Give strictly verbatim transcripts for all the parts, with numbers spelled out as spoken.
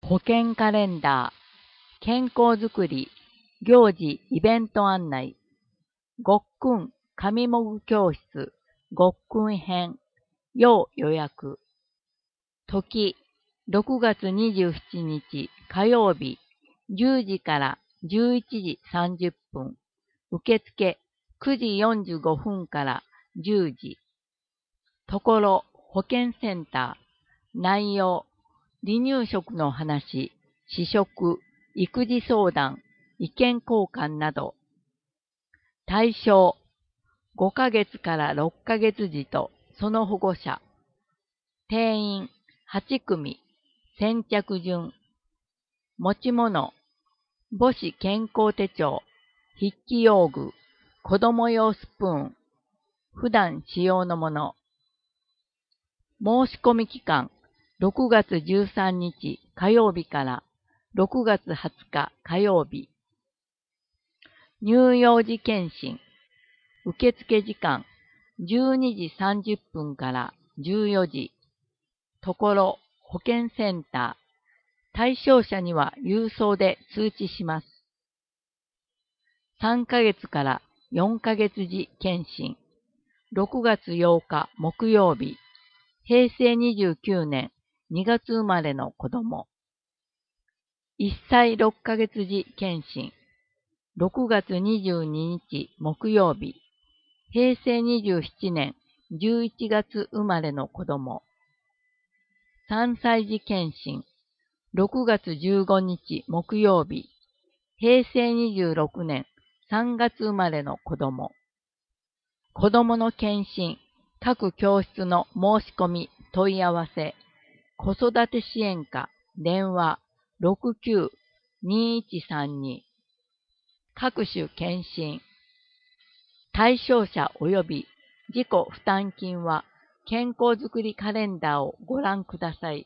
保健カレンダー、健康づくり、行事、イベント案内、ごっくん上もぐ教室、ごっくん編、要予約。時、ろくがつにじゅうしちにち火曜日、じゅうじからじゅういちじさんじゅっぷん。受付、くじよんじゅうごふんからじゅうじ。ところ、保健センター。内容、離乳食の話、試食、育児相談、意見交換など。対象、ごかげつからろっかげつ児とその保護者。定員、はちくみ。先着順。持ち物、母子健康手帳、筆記用具、子供用スプーン、普段使用のもの。申し込み期間、ろくがつじゅうさんにち火曜日からろくがつはつか火曜日。乳幼児検診。受付時間、じゅうにじさんじゅっぷんからじゅうよじ。ところ、保健センター。対象者には郵送で通知します。さんかげつからよんかげつ児検診。ろくがつようか木曜日。へいせいにじゅうきゅうねんにがつ生まれの子供。いっさいろっかげつ児検診。ろくがつにじゅうににち木曜日。へいせいにじゅうななねんじゅういちがつ生まれの子供。さんさい児検診。ろくがつじゅうごにち木曜日。へいせいにじゅうろくねんさんがつ生まれの子供。子供の検診、各教室の申し込み、問い合わせ、子育て支援課、電話、ろくきゅうにいちさんに。各種検診。対象者及び自己負担金は健康づくりカレンダーをご覧ください。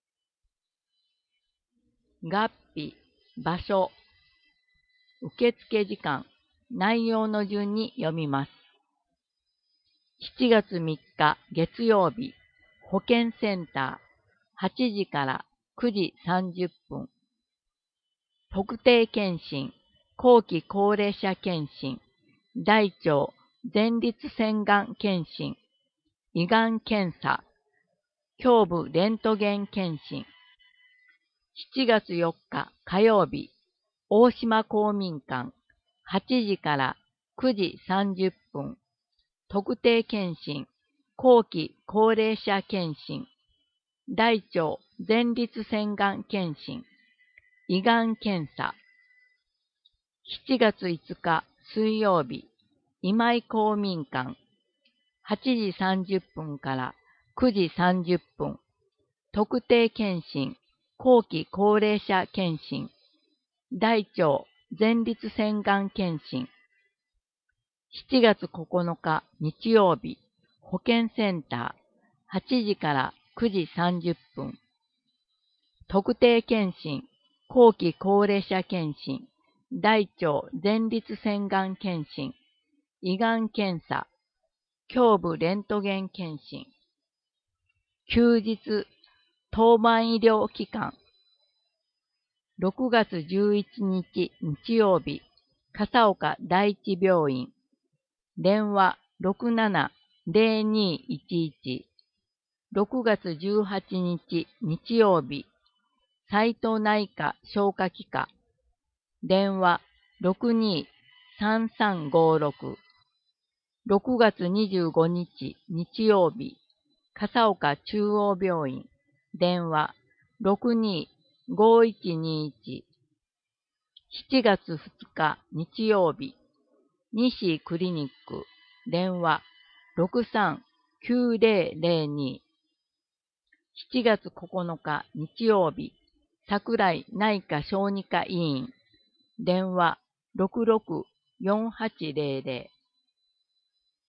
月日、場所、受付時間、内容の順に読みます。しちがつみっか月曜日、保健センター、はちじからくじさんじゅっぷん。特定健診、後期高齢者健診、大腸前立腺がん検診、胃がん検査、胸部レントゲン検診。しちがつよっか火曜日、大島公民館、はちじからくじさんじゅっぷん。特定健診、後期高齢者健診、大腸前立腺がん検診、胃がん検査。しちがついつか水曜日、今井公民館、はちじさんじゅっぷんからくじさんじゅっぷん。特定健診、後期高齢者検診、大腸前立腺がん検診。しちがつここのか日曜日、保健センター、はちじからくじさんじゅっぷん。特定健診、後期高齢者検診、大腸前立腺がん検診、胃がん検査、胸部レントゲン検診。休日、当番医療機関。ろくがつじゅういちにち日曜日、笠岡第一病院。電話ろくなな ぜろにいちいち。ろくがつじゅうはちにち日曜日、斉藤内科消化器科。電話ろくにさんさんごろく。ろくがつにじゅうごにち日曜日、笠岡中央病院。電話ろくにごいちにいち。しちがつふつか日曜日、西クリニック。電話ろくさんきゅうぜろぜろに。しちがつここのか日曜日、桜井内科小児科医院。電話ろくろくよんはちぜろぜろ。